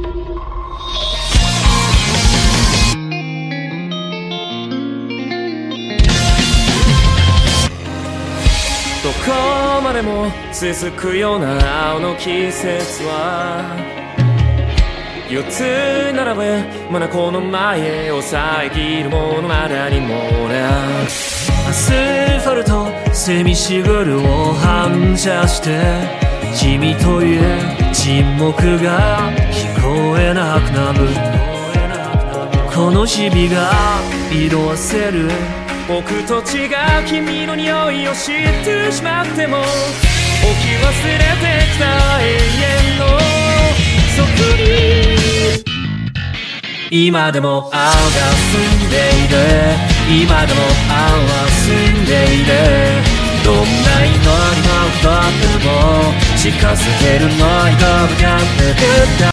どこまでも続くような青の季節は4つ並べまだこの前を遮るものまだにもねアスファルトセミシグルを反射して君という沈黙が聞こえなくなるこの日々が色あせる僕と違う君の匂いを知ってしまっても置き忘れてきた永遠の底に今でも青が澄んでいる今でも青は澄んでいるどんな祈りのことでも近づけるのに飛ぶかって